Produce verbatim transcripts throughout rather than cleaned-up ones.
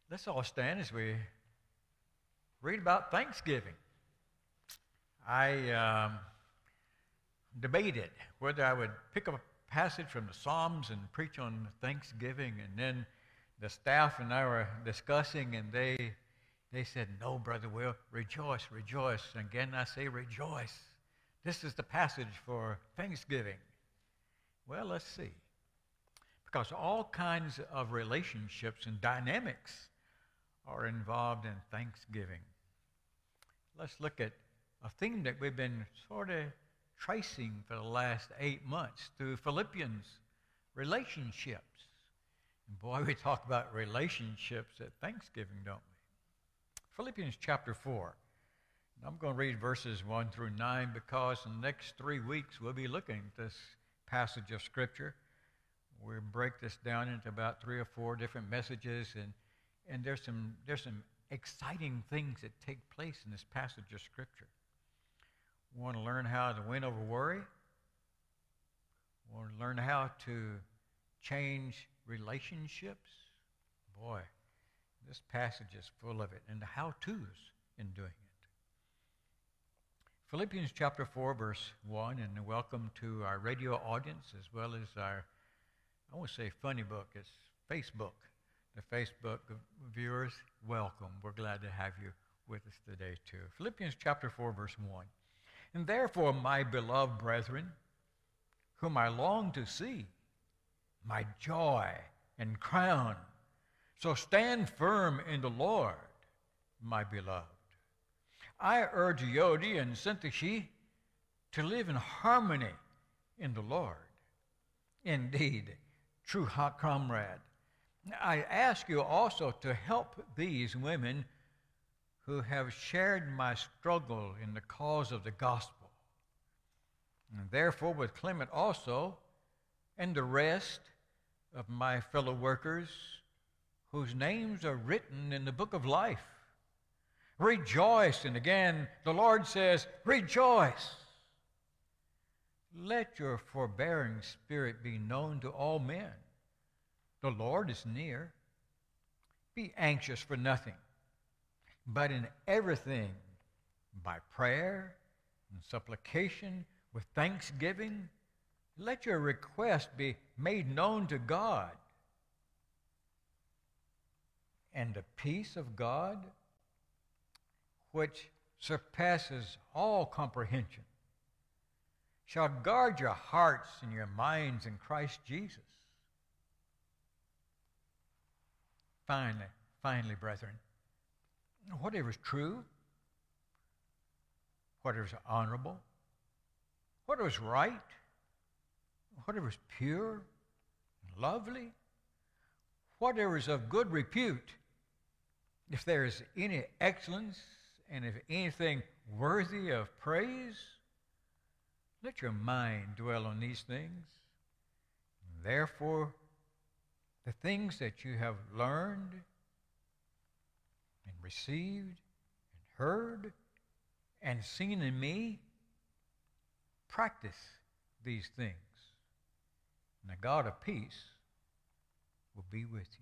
Let's all stand as we read about Thanksgiving. I um, debated whether I would pick up a passage from the Psalms and preach on Thanksgiving, and then the staff and I were discussing, and they they said, "No, Brother Will, rejoice, rejoice." And again, I say, rejoice. This is the passage for Thanksgiving. Well, let's see. Because all kinds of relationships and dynamics are involved in Thanksgiving. Let's look at a theme that we've been sort of tracing for the last eight months through Philippians, relationships. And boy, we talk about relationships at Thanksgiving, don't we? Philippians chapter four. And I'm going to read verses one through nine because in the next three weeks we'll be looking at this passage of Scripture. We'll break this down into about three or four different messages, and And there's some there's some exciting things that take place in this passage of Scripture. We want to learn how to win over worry. We want to learn how to change relationships. Boy, this passage is full of it, and the how-tos in doing it. Philippians chapter four, verse one, and welcome to our radio audience as well as our, I won't say funny book, it's Facebook. The Facebook viewers, welcome. We're glad to have you with us today, too. Philippians chapter four, verse one. And therefore, my beloved brethren, whom I long to see, my joy and crown, so stand firm in the Lord, my beloved. I urge Euodia and Syntyche to live in harmony in the Lord. Indeed, true comrade, I ask you also to help these women who have shared my struggle in the cause of the gospel. And therefore, with Clement also, and the rest of my fellow workers, whose names are written in the book of life, rejoice. And again, the Lord says, rejoice. Let your forbearing spirit be known to all men. The Lord is near. Be anxious for nothing, but in everything, by prayer and supplication, with thanksgiving, let your request be made known to God. And the peace of God, which surpasses all comprehension, shall guard your hearts and your minds in Christ Jesus. Finally, finally, brethren, whatever is true, whatever is honorable, whatever is right, whatever is pure, lovely, whatever is of good repute, if there is any excellence and if anything worthy of praise, let your mind dwell on these things. Therefore, the things that you have learned and received and heard and seen in me, practice these things. And the God of peace will be with you.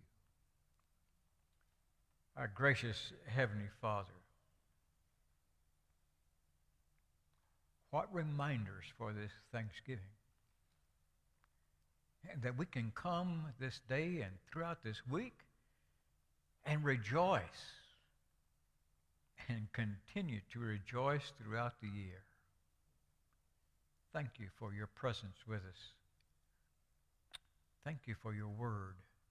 Our gracious Heavenly Father, what reminders for this Thanksgiving. And that we can come this day and throughout this week and rejoice and continue to rejoice throughout the year. Thank you for your presence with us. Thank you for your word.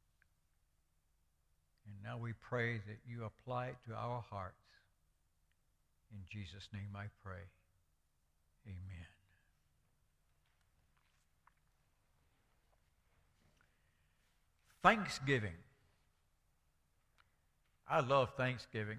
And now we pray that you apply it to our hearts. In Jesus' name I pray. Amen. Thanksgiving. I love Thanksgiving.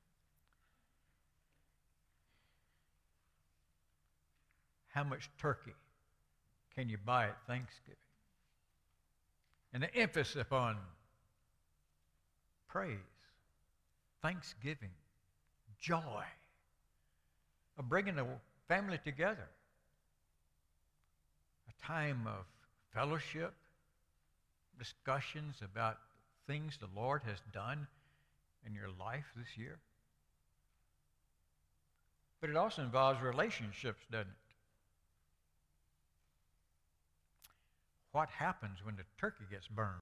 How much turkey can you buy at Thanksgiving? And the emphasis upon praise, thanksgiving, joy, of bringing the family together. A time of fellowship, discussions about things the Lord has done in your life this year? But it also involves relationships, doesn't it? What happens when the turkey gets burned?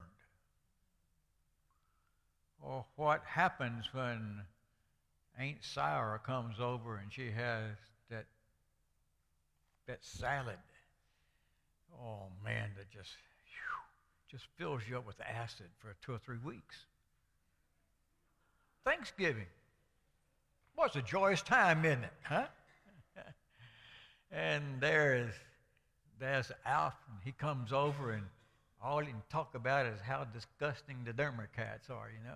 Or what happens when Aunt Sarah comes over and she has that, that salad? Oh, man, that just, whew, just fills you up with acid for two or three weeks. Thanksgiving. Well, it's a joyous time, isn't it? Huh? And there's, there's Alf, and he comes over, and all he can talk about is how disgusting the Democrats are, you know.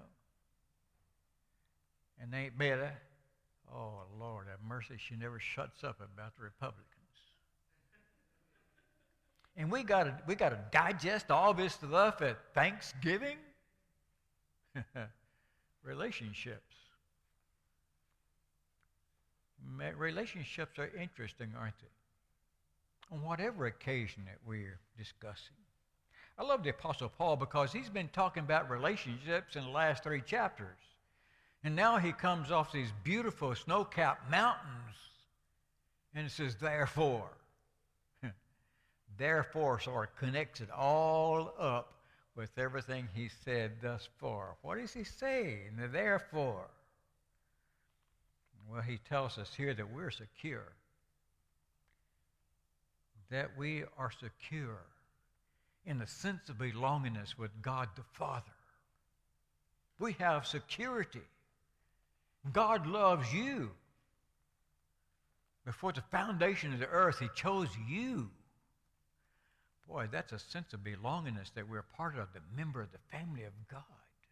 And Aunt Betta, oh, Lord have mercy, she never shuts up about the Republicans. And we got to we got to digest all this stuff at Thanksgiving. Relationships. Relationships are interesting, aren't they? On whatever occasion that we're discussing. I love the Apostle Paul because he's been talking about relationships in the last three chapters. And now he comes off these beautiful snow-capped mountains and it says, therefore. Therefore sort of connects it all up with everything he said thus far. What does he say in the therefore? Well, he tells us here that we're secure. That we are secure in the sense of belongingness with God the Father. We have security. God loves you. Before the foundation of the earth, he chose you. Boy, that's a sense of belongingness that we're part of, the member of the family of God.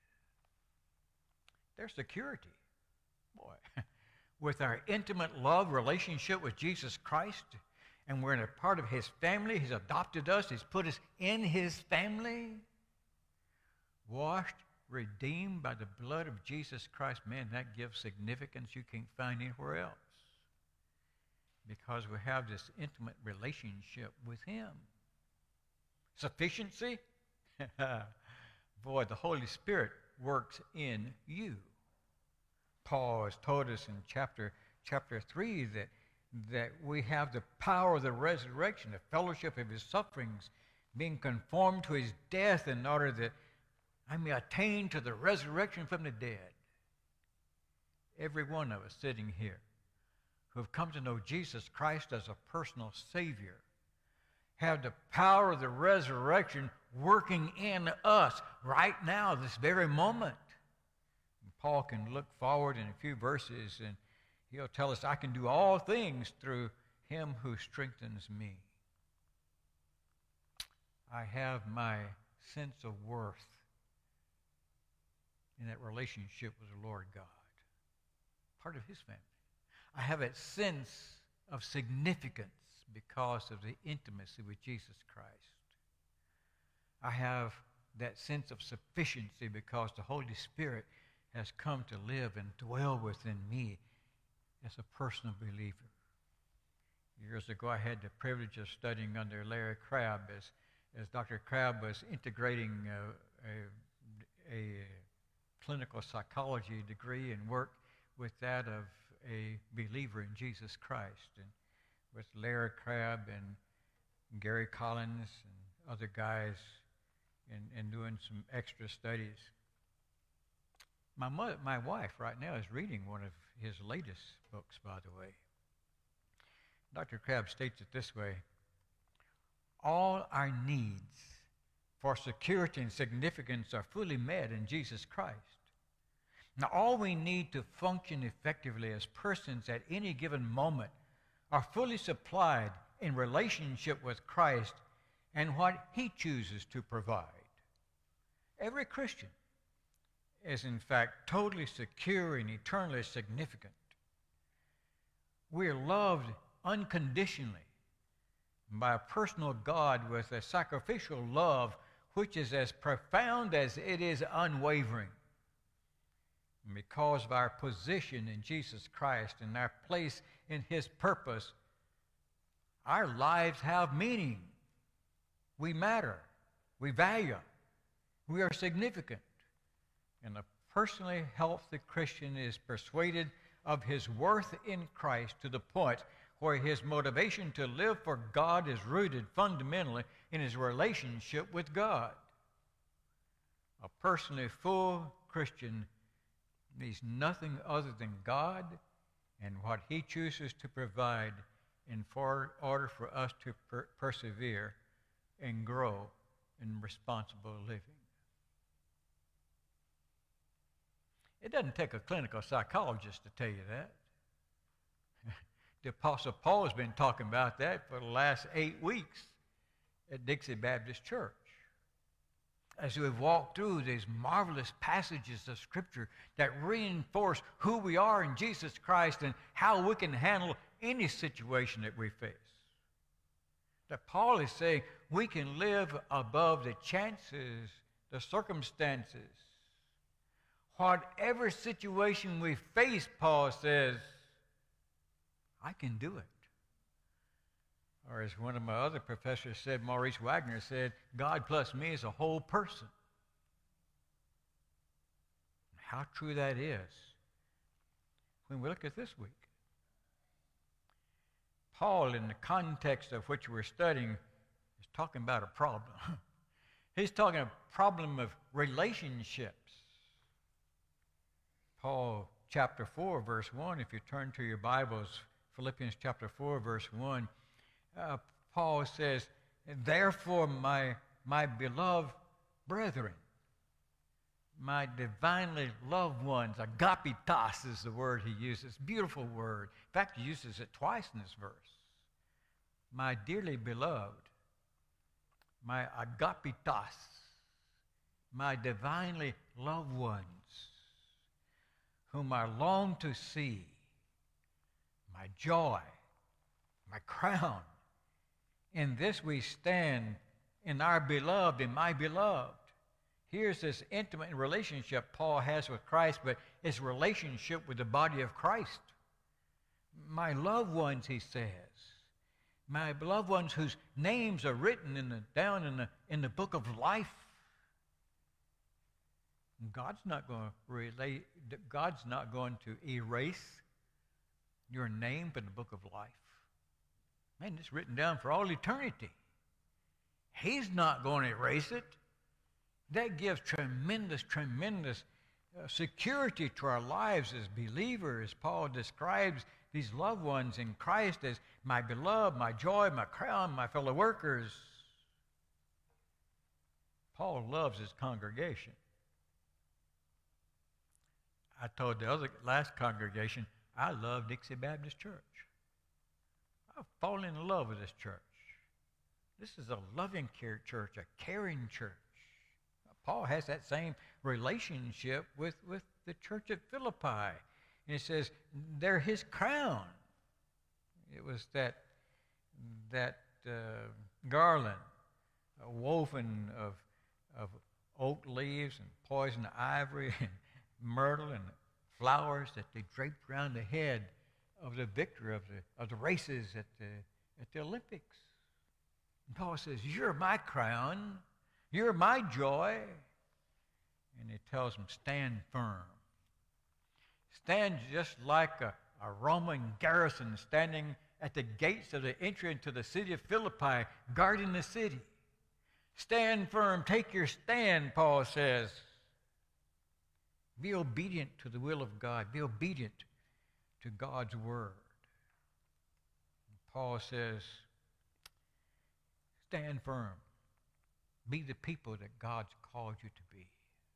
There's security. Boy, with our intimate love relationship with Jesus Christ, and we're in a part of his family. He's adopted us. He's put us in his family. Washed, redeemed by the blood of Jesus Christ. Man, that gives significance you can't find anywhere else. Because we have this intimate relationship with him. Sufficiency? Boy, the Holy Spirit works in you. Paul has told us in chapter, chapter three that, that we have the power of the resurrection, the fellowship of his sufferings, being conformed to his death in order that I may attain to the resurrection from the dead. Every one of us sitting here who have come to know Jesus Christ as a personal Savior have the power of the resurrection working in us right now, this very moment. And Paul can look forward in a few verses and he'll tell us, I can do all things through him who strengthens me. I have my sense of worth in that relationship with the Lord God, part of his family. I have a sense of significance because of the intimacy with Jesus Christ. I have that sense of sufficiency because the Holy Spirit has come to live and dwell within me as a personal believer. Years ago, I had the privilege of studying under Larry Crabb as, as Doctor Crabb was integrating uh, a, a clinical psychology degree and work with that of a believer in Jesus Christ. And with Larry Crabb and Gary Collins and other guys and, and doing some extra studies. My mother, my wife right now is reading one of his latest books, by the way. Doctor Crabb states it this way: all our needs for security and significance are fully met in Jesus Christ. Now, all we need to function effectively as persons at any given moment are fully supplied in relationship with Christ and what he chooses to provide. Every Christian is, in fact, totally secure and eternally significant. We are loved unconditionally by a personal God with a sacrificial love which is as profound as it is unwavering. And because of our position in Jesus Christ and our place in his purpose, our lives have meaning. We matter. We value. We are significant. And a personally healthy Christian is persuaded of his worth in Christ to the point where his motivation to live for God is rooted fundamentally in his relationship with God. A personally full Christian needs nothing other than God and what he chooses to provide in for order for us to per- persevere and grow in responsible living. It doesn't take a clinical psychologist to tell you that. The Apostle Paul has been talking about that for the last eight weeks at Dixie Baptist Church. As we've walked through these marvelous passages of Scripture that reinforce who we are in Jesus Christ and how we can handle any situation that we face. That Paul is saying we can live above the chances, the circumstances. Whatever situation we face, Paul says, I can do it. Or as one of my other professors said, Maurice Wagner said, God plus me is a whole person. How true that is when we look at this week. Paul, in the context of which we're studying, is talking about a problem. He's talking a problem of relationships. Paul chapter four, verse one, if you turn to your Bibles, Philippians chapter four, verse one, uh, Paul says, therefore, my, my beloved brethren, my divinely loved ones, agapitas is the word he uses, beautiful word. In fact, he uses it twice in this verse. My dearly beloved, my agapitas, my divinely loved ones, whom I long to see, my joy, my crown. In this we stand in our beloved, in my beloved. Here's this intimate relationship Paul has with Christ, but his relationship with the body of Christ. My loved ones, he says, my beloved ones whose names are written in the, down in the, in the book of life. God's not going to relate, God's not going to erase your name from the book of life. Man, it's written down for all eternity. He's not going to erase it. That gives tremendous, tremendous uh, security to our lives as believers. Paul describes these loved ones in Christ as my beloved, my joy, my crown, my fellow workers. Paul loves his congregation. I told the other last congregation, I love Dixie Baptist Church. I've fallen in love with this church. This is a loving care church, a caring church. Paul has that same relationship with, with the church at Philippi. And he says, they're his crown. It was that, that uh, garland uh, woven of, of oak leaves and poison ivy and myrtle and flowers that they draped around the head of the victor of the, of the races at the, at the Olympics. And Paul says, you're my crown. You're my joy. And he tells them, stand firm. Stand just like a, a Roman garrison standing at the gates of the entry into the city of Philippi, guarding the city. Stand firm. Take your stand, Paul says. Be obedient to the will of God. Be obedient to God's word. Paul says, stand firm. Be the people that God's called you to be.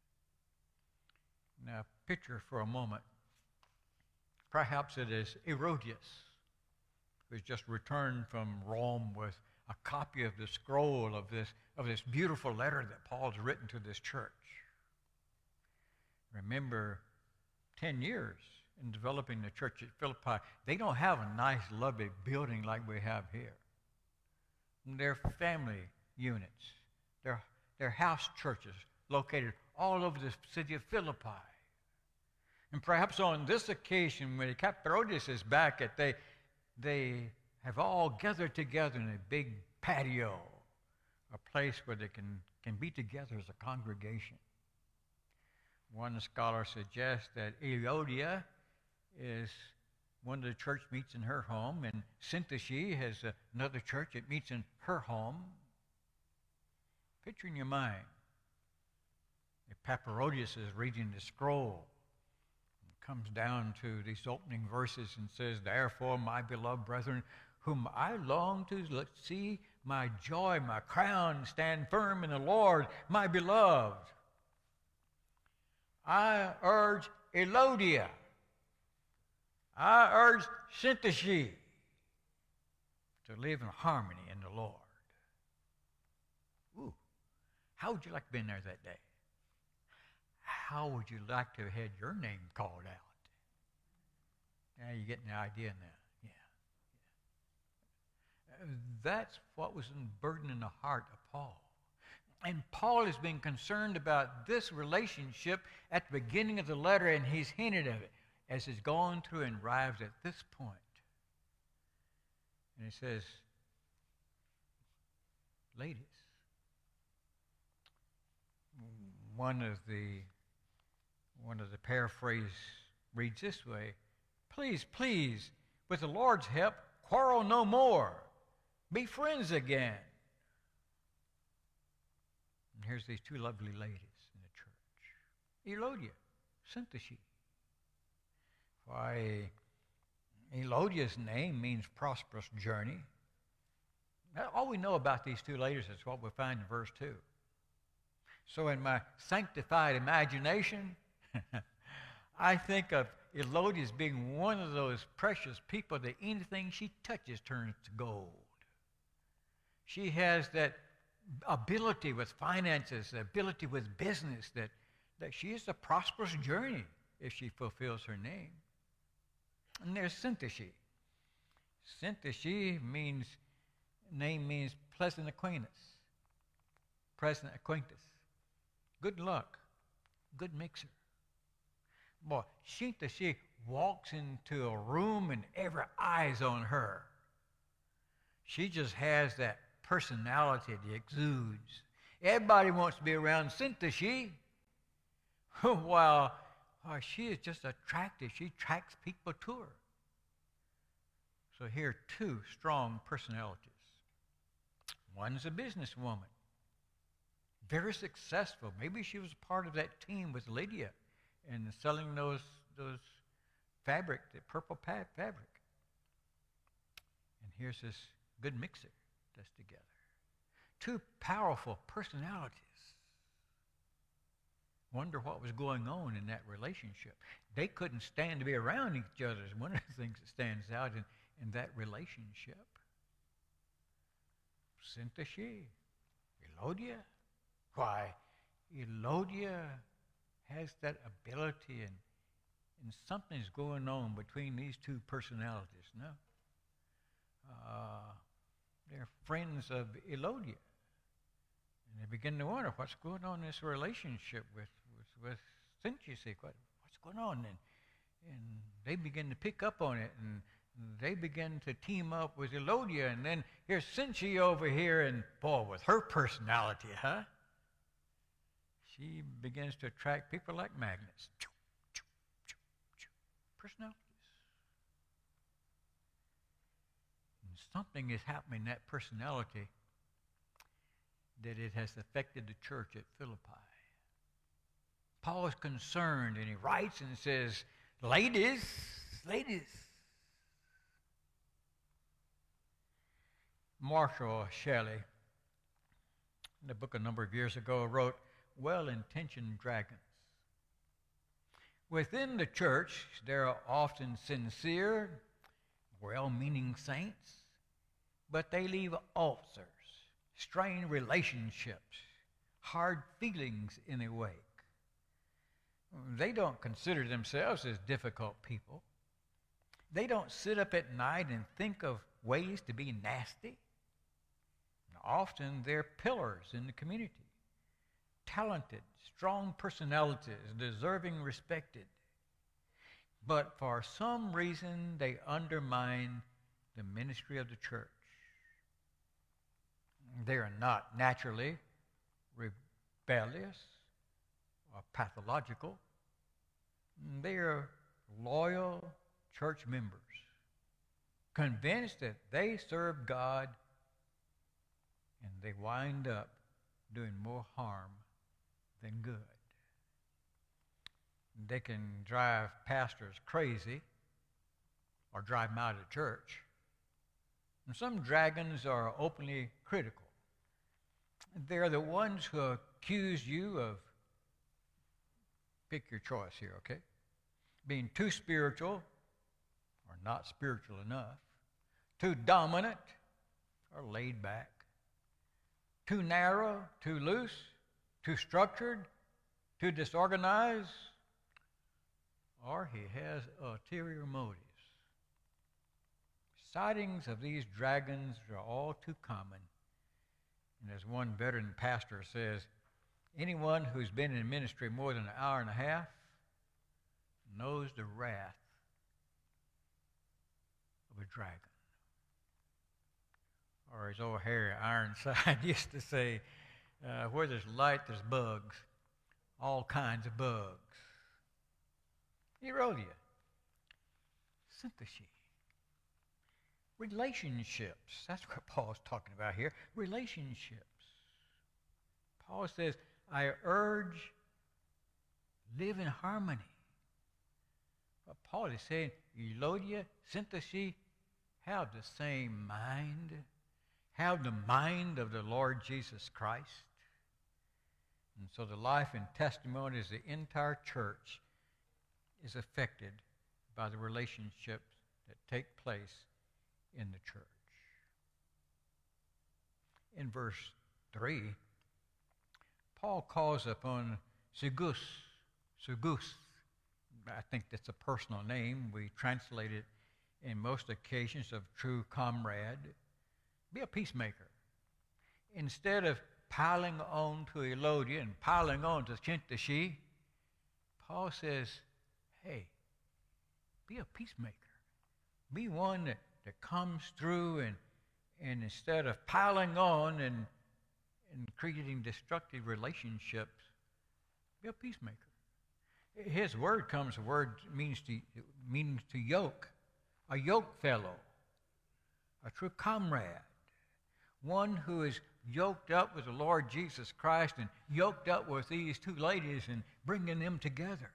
Now, picture for a moment. Perhaps it is Herodias, who's just returned from Rome with a copy of the scroll of this, of this beautiful letter that Paul's written to this church. Remember, ten years in developing the church at Philippi, they don't have a nice, lovely building like we have here. They're family units. They're, they're house churches located all over the city of Philippi. And perhaps on this occasion, when Epaphroditus is back, at they, they have all gathered together in a big patio, a place where they can, can be together as a congregation. One scholar suggests that Euodia is one of the church meets in her home, and Syntyche has another church that meets in her home. Picture in your mind, Epaphroditus is reading the scroll, comes down to these opening verses and says, "Therefore, my beloved brethren, whom I long to see my joy, my crown, stand firm in the Lord, my beloved, I urge Euodia, I urge Syntyche to live in harmony in the Lord." Ooh, how would you like to be in there that day? How would you like to have had your name called out? Now you're getting the idea now. Yeah. yeah. That's what was burdening the heart of Paul. And Paul has been concerned about this relationship at the beginning of the letter, and he's hinted at it as he's gone through and arrives at this point. And he says, ladies, one of the one of the paraphrase reads this way: please, please, with the Lord's help, quarrel no more. Be friends again. And here's these two lovely ladies in the church. Euodia, Syntyche. Why, Elodia's name means prosperous journey. Now, all we know about these two ladies is what we find in verse two. So in my sanctified imagination, I think of Euodia as being one of those precious people that anything she touches turns to gold. She has that ability with finances, the ability with business, that, that she is a prosperous journey if she fulfills her name. And there's Syntyche. Syntyche means, name means pleasant acquaintance. Pleasant acquaintance. Good luck. Good mixer. Boy, Syntyche walks into a room and every eye's on her. She just has that personality that exudes. Everybody wants to be around Syntyche. While, while she is just attractive, she attracts people to her. So here are two strong personalities. One's a businesswoman, very successful. Maybe she was a part of that team with Lydia and selling those those fabric, the purple pad fabric. And here's this good mixer that's together. Two powerful personalities. Wonder what was going on in that relationship. They couldn't stand to be around each other. It's one of the things that stands out in, in that relationship. Syntyche, Euodia. Why, Euodia has that ability, and, and something's going on between these two personalities. No, uh, they're friends of Euodia, and they begin to wonder what's going on in this relationship with with, with Syntyche. What, what's going on? And and they begin to pick up on it, and they begin to team up with Euodia, and then here's Syntyche over here, and boy, with her personality, huh? She begins to attract people like magnets. Personalities. And something is happening in that personality that it has affected the church at Philippi. Paul is concerned, and he writes and says, ladies, ladies. Marshall Shelley, in a book a number of years ago, wrote, well-intentioned dragons. Within the church, there are often sincere, well-meaning saints, but they leave ulcers, strained relationships, hard feelings in their wake. They don't consider themselves as difficult people. They don't sit up at night and think of ways to be nasty. Often they're pillars in the community. Talented, strong personalities, deserving, respected. But for some reason, they undermine the ministry of the church. They are not naturally rebellious or pathological. They are loyal church members, convinced that they serve God, and they wind up doing more harm than good. They can drive pastors crazy or drive them out of the church. And some dragons are openly critical. They're the ones who accuse you of, pick your choice here, okay? Being too spiritual or not spiritual enough, too dominant or laid back, too narrow, too loose, too structured, too disorganized, or he has ulterior motives. Sightings of these dragons are all too common. And as one veteran pastor says, anyone who's been in ministry more than an hour and a half knows the wrath of a dragon. Or as old Harry Ironside used to say, uh, where there's light, there's bugs. All kinds of bugs. Erodia. Synthesis. Relationships. That's what Paul's talking about here. Relationships. Paul says, I urge, live in harmony. But Paul is saying, Euodia, Synthesis, have the same mind. Have the mind of the Lord Jesus Christ. And so the life and testimony of the entire church is affected by the relationships that take place in the church. In verse three, Paul calls upon Sygus. Sygus. I think that's a personal name. We translate it in most occasions of true comrade. Be a peacemaker. Instead of piling on to Euodia and piling on to Syntyche, Paul says, hey, be a peacemaker. Be one that, that comes through and, and instead of piling on and, and creating destructive relationships, be a peacemaker. His word comes, the word means to, means to yoke, a yoke fellow, a true comrade, one who is yoked up with the Lord Jesus Christ and yoked up with these two ladies and bringing them together.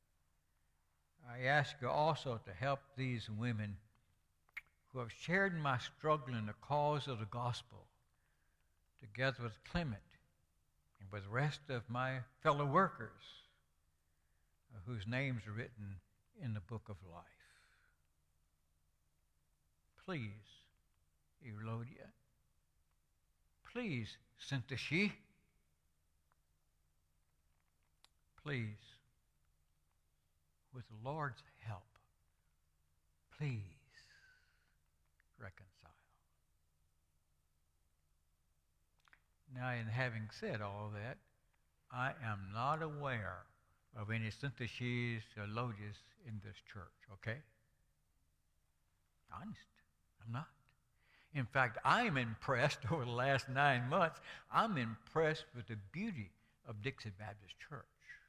I ask you also to help these women who have shared my struggle in the cause of the gospel, together with Clement and with the rest of my fellow workers, whose names are written in the book of life. Please, Euodia. Please, Syntyche. Please, with the Lord's help, please reconcile. Now, in having said all that, I am not aware of any Syntyches or Euodias in this church, okay? Honest, I'm not. In fact, I'm impressed over the last nine months, I'm impressed with the beauty of Dixie Baptist Church.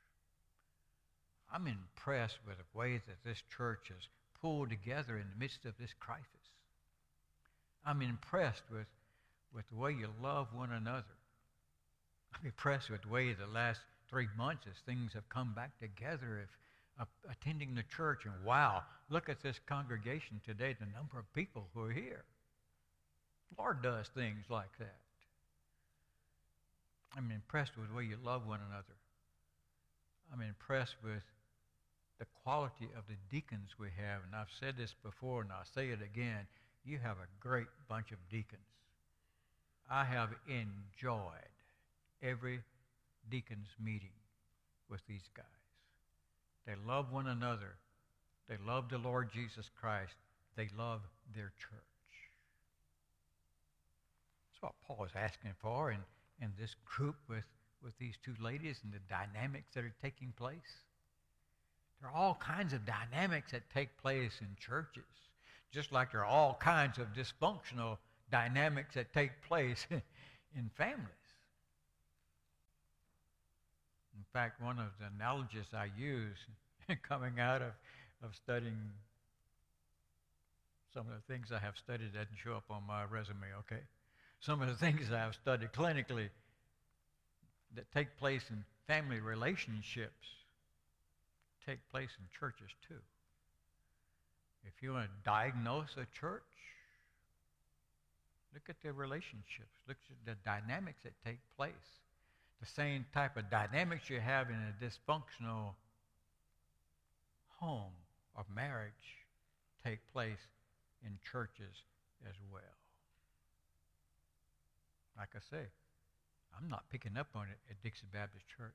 I'm impressed with the way that this church is pulled together in the midst of this crisis. I'm impressed with, with the way you love one another. I'm impressed with the way the last three months as things have come back together, if uh, attending the church, and wow, look at this congregation today, the number of people who are here. The Lord does things like that. I'm impressed with the way you love one another. I'm impressed with the quality of the deacons we have, and I've said this before and I'll say it again, you have a great bunch of deacons. I have enjoyed every deacons meeting with these guys. They love one another. They love the Lord Jesus Christ. They love their church. That's what Paul is asking for in, in this group with, with these two ladies and the dynamics that are taking place. There are all kinds of dynamics that take place in churches, just like there are all kinds of dysfunctional dynamics that take place in families. In fact, one of the analogies I use coming out of, of studying some of the things I have studied doesn't show up on my resume, okay? Some of the things I have studied clinically that take place in family relationships take place in churches too. If you want to diagnose a church, look at the relationships. Look at the dynamics that take place. The same type of dynamics you have in a dysfunctional home or marriage take place in churches as well. Like I say, I'm not picking up on it at Dixie Baptist Church.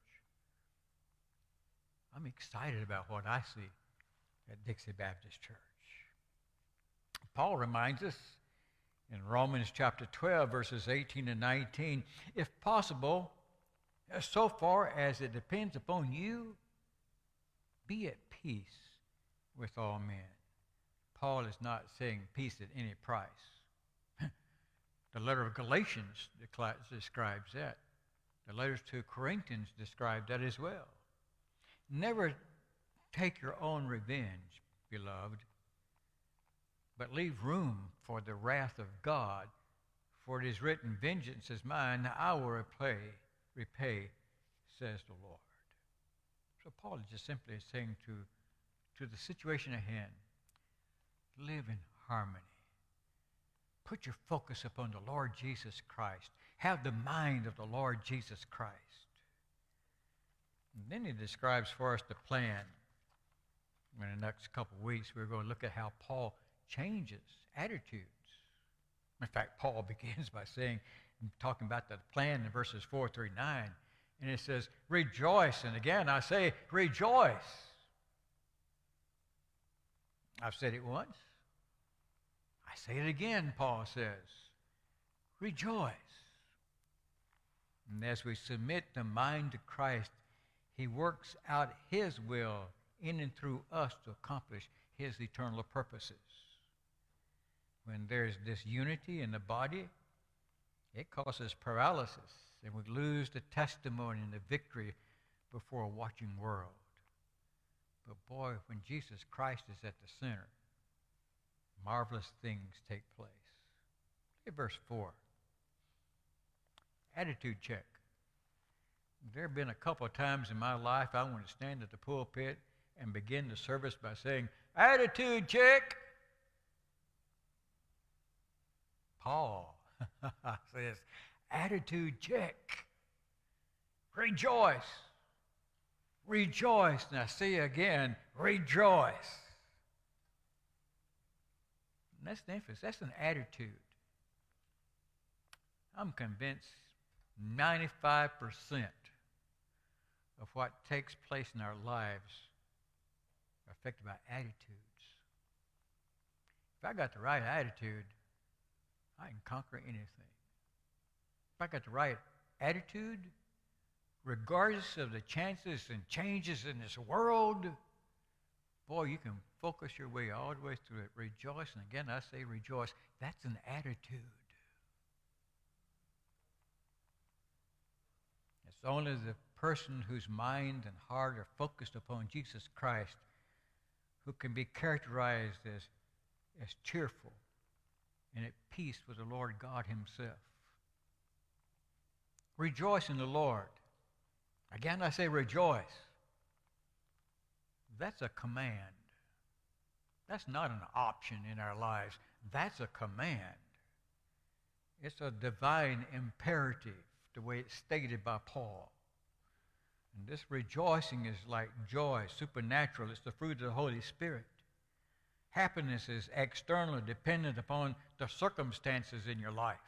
I'm excited about what I see at Dixie Baptist Church. Paul reminds us in Romans chapter twelve, verses eighteen and nineteen, if possible, so far as it depends upon you, be at peace with all men. Paul is not saying peace at any price. The letter of Galatians describes that. The letters to Corinthians describe that as well. Never take your own revenge, beloved, but leave room for the wrath of God, for it is written, vengeance is mine, I will repay, repay, says the Lord. So Paul is just simply saying to, to the situation at hand, live in harmony. Put your focus upon the Lord Jesus Christ. Have the mind of the Lord Jesus Christ. And then he describes for us the plan. In the next couple of weeks, we're going to look at how Paul changes attitudes. In fact, Paul begins by saying, talking about the plan in verses four through nine, and it says, rejoice. And again, I say, rejoice. I've said it once. I say it again, Paul says. Rejoice. And as we submit the mind to Christ, he works out his will in and through us to accomplish his eternal purposes. When there's disunity in the body, it causes paralysis, and we lose the testimony and the victory before a watching world. But boy, when Jesus Christ is at the center, marvelous things take place. Look at verse four. Attitude check. There have been a couple of times in my life I want to stand at the pulpit and begin the service by saying, attitude check. Paul says, attitude check. Rejoice. Rejoice. Now see again, rejoice. And that's the emphasis. That's an attitude. I'm convinced ninety-five percent of what takes place in our lives are affected by attitudes. If I got the right attitude, I can conquer anything. If I got the right attitude, regardless of the chances and changes in this world, boy, you can focus your way all the way through it. Rejoice, and again I say rejoice. That's an attitude. It's only the person whose mind and heart are focused upon Jesus Christ who can be characterized as, as cheerful and at peace with the Lord God himself. Rejoice in the Lord. Again, I say rejoice. That's a command. That's not an option in our lives. That's a command. It's a divine imperative, the way it's stated by Paul. And this rejoicing is like joy, supernatural. It's the fruit of the Holy Spirit. Happiness is externally dependent upon the circumstances in your life.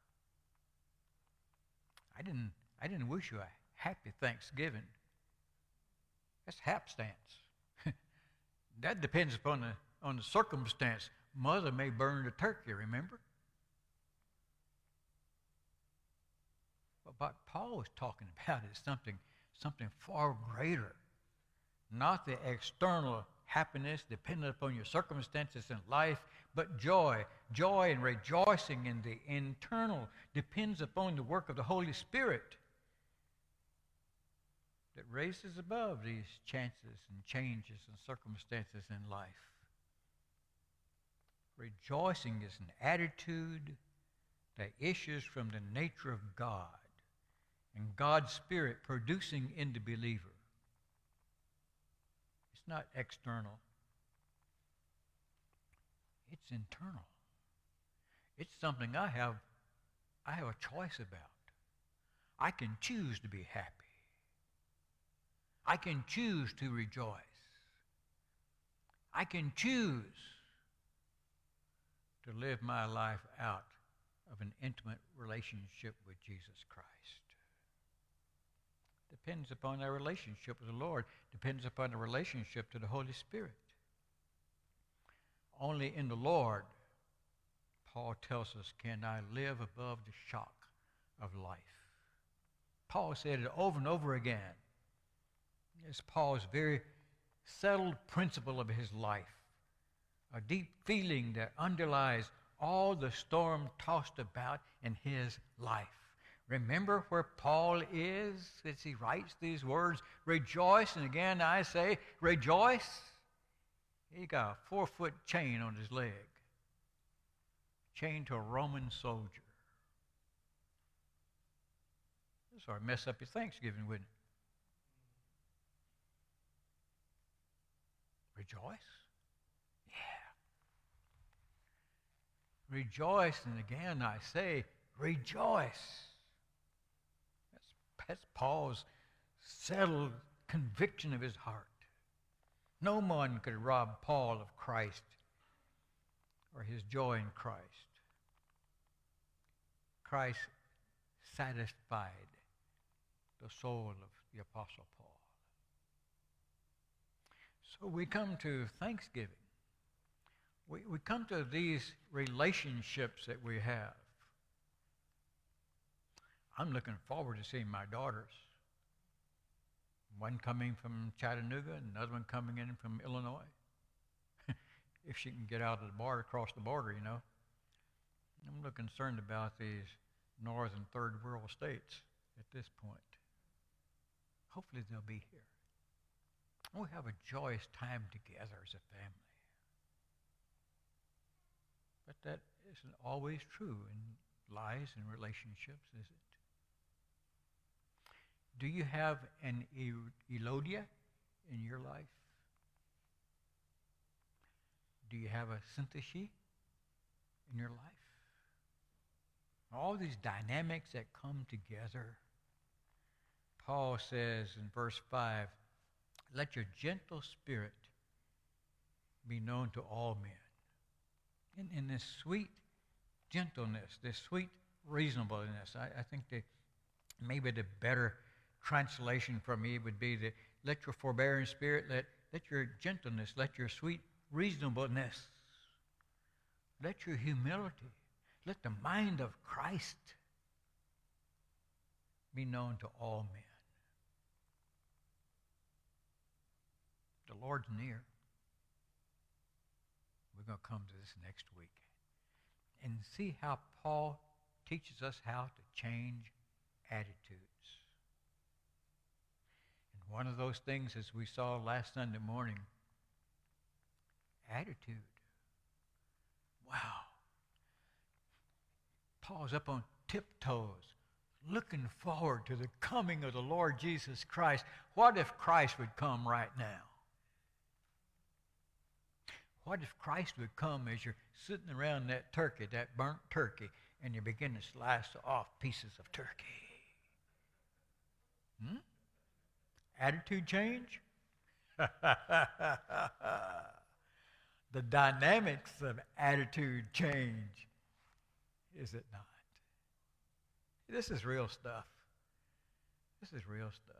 I didn't, I didn't wish you a happy Thanksgiving. That's hapstance. That depends upon the, on the circumstance. Mother may burn the turkey, remember? But what Paul was talking about is something, something far greater. Not the external happiness dependent upon your circumstances in life, but joy. Joy and rejoicing in the internal depends upon the work of the Holy Spirit. that raises above these chances and changes and circumstances in life. Rejoicing is an attitude that issues from the nature of God and God's Spirit producing in the believer. It's not external. It's internal. It's something I have, I have a choice about. I can choose to be happy. I can choose to rejoice. I can choose to live my life out of an intimate relationship with Jesus Christ. Depends upon our relationship with the Lord. Depends upon the relationship to the Holy Spirit. Only in the Lord, Paul tells us, can I live above the shock of life. Paul said it over and over again. It's Paul's very settled principle of his life, a deep feeling that underlies all the storm tossed about in his life. Remember where Paul is as he writes these words, rejoice, and again I say, rejoice. He got a four-foot chain on his leg, chained to a Roman soldier. This ought to mess up your Thanksgiving, wouldn't it? Rejoice? Yeah. Rejoice, and again I say, rejoice. That's, that's Paul's settled conviction of his heart. No one could rob Paul of Christ or his joy in Christ. Christ satisfied the soul of the Apostle Paul. So we come to Thanksgiving. We, we come to these relationships that we have. I'm looking forward to seeing my daughters. One coming from Chattanooga and another one coming in from Illinois. If she can get out of the border, across the border, you know. I'm a little concerned about these northern third world states at this point. Hopefully they'll be here. We'll have a joyous time together as a family. But that isn't always true in lives and relationships, is it? Do you have an Euodia in your life? Do you have a Syntyche in your life? All these dynamics that come together. Paul says in verse five, let your gentle spirit be known to all men. In, in this sweet gentleness, this sweet reasonableness, I, I think that maybe the better translation for me would be that let your forbearing spirit, let, let your gentleness, let your sweet reasonableness, let your humility, let the mind of Christ be known to all men. The Lord's near. We're going to come to this next week and see how Paul teaches us how to change attitudes. And one of those things, as we saw last Sunday morning, attitude. Wow. Paul's up on tiptoes, looking forward to the coming of the Lord Jesus Christ. What if Christ would come right now? What if Christ would come as you're sitting around that turkey, that burnt turkey, and you begin to slice off pieces of turkey? Hmm? Attitude change? The dynamics of attitude change, is it not? This is real stuff. This is real stuff.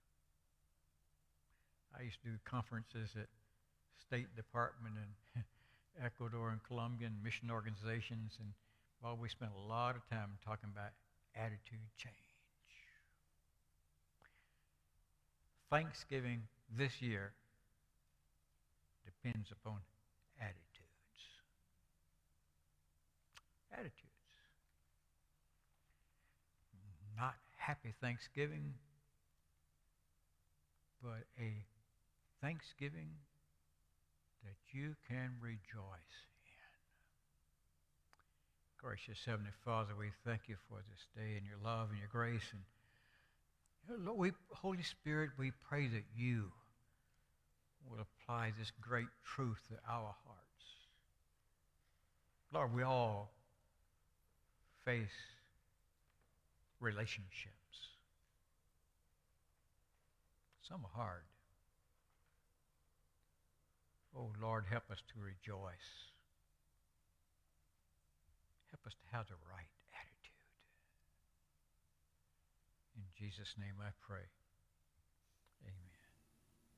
I used to do conferences at State Department in Ecuador and Colombia and mission organizations, and well, we spent a lot of time talking about attitude change. Thanksgiving this year depends upon attitudes. Attitudes. Not happy Thanksgiving but a thanksgiving that you can rejoice in. Gracious Heavenly Father, we thank you for this day and your love and your grace. And Lord, we, Holy Spirit, we pray that you will apply this great truth to our hearts. Lord, we all face relationships. Some are hard. Oh, Lord, help us to rejoice. Help us to have the right attitude. In Jesus' name I pray.